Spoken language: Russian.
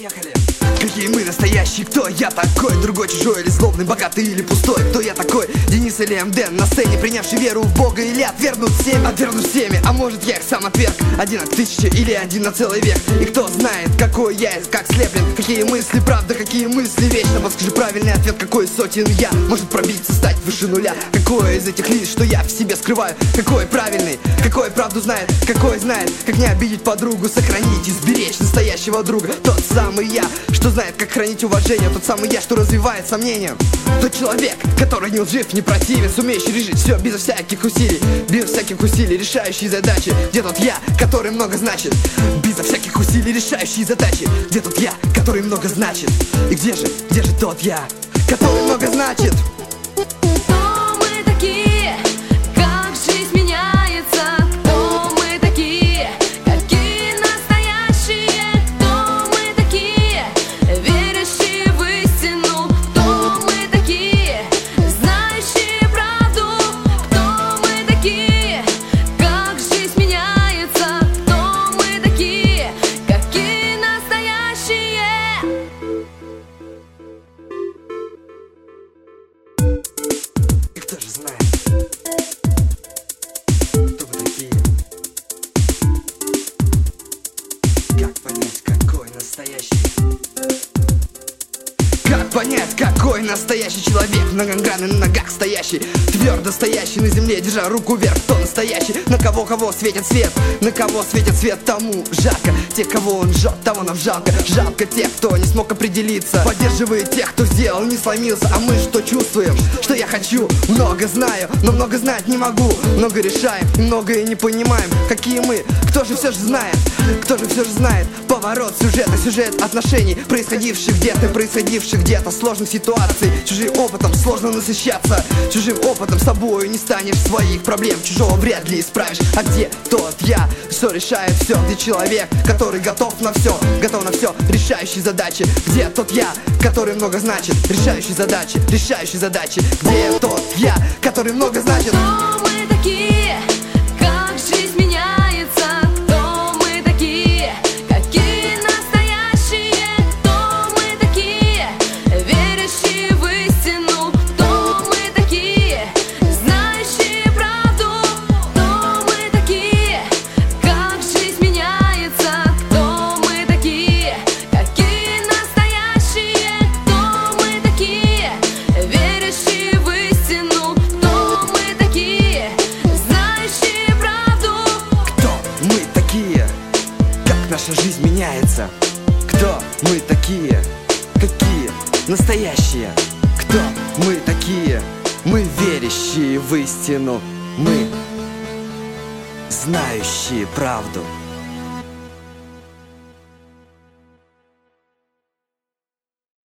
Поехали! Какие мы настоящие, кто я такой? Другой, чужой или злобный, богатый или пустой? Кто я такой? Денис или МД на сцене, принявший веру в Бога или отвергнут всеми? Отвергнут всеми, а может я их сам отверг? Один от тысячи или один на целый век? И кто знает, какой я, как слеплен? Какие мысли правда, какие мысли вечно? Подскажи правильный ответ, какой сотен я? Может пробиться, стать выше нуля? Какой из этих лиц, что я в себе скрываю? Какой правильный, какой правду знает? Какой знает, как не обидеть подругу? Сохранить и сберечь настоящего друга. Тот самый я, что знает, как хранить уважение. Тот самый я, что развивает сомнения. Тот человек, который не лжив, не противен, сумеющий решить все безо всяких усилий. Без всяких усилий, решающие задачи. Где тот я, который много значит? Безо всяких усилий, решающие задачи. Где тот я, который много значит? И где же тот я, который много значит? Кто же знает, кто вы такие? Как понять, какой настоящий? Как понять, какой настоящий человек? Многогранный, на ногах стоящий, твердо стоящий на земле, держа руку вверх. Кто настоящий? На кого светит свет? На кого светит свет, тому жарко. Тех, кого он жжет, того нам жалко. Жалко тех, кто не смог определиться. Поддерживает тех, кто сделал, не сломился. А мы что чувствуем? Что я хочу? Много знаю, но много знать не могу. Много решаем и многое не понимаем. Какие мы? Кто же все же знает? Кто же все же знает? Поворот сюжета, сюжет отношений, происходивших где-то сложных ситуаций. Чужим опытом сложно насыщаться. Чужим опытом с собою не станешь. Своих проблем чужого вряд ли исправишь. А где тот я, что решает все? Где человек, который готов на все, решающий задачи? Где тот я, который много значит? Решающий задачи. Где тот я, который много значит? Кто мы такие? Как жизнь меняется? Кто мы такие? Какие настоящие? Кто мы такие? Верящие в истину? Кто мы такие? Знающие правду? Кто мы такие? Как жизнь меняется? Кто мы такие? Какие настоящие? Кто мы такие? Верящие в истину? Кто мы такие? Знающие правду? Кто мы такие? Как наша жизнь меняется? Кто мы такие? Какие настоящие? Кто мы такие? Мы верящие в истину. Мы знающие правду.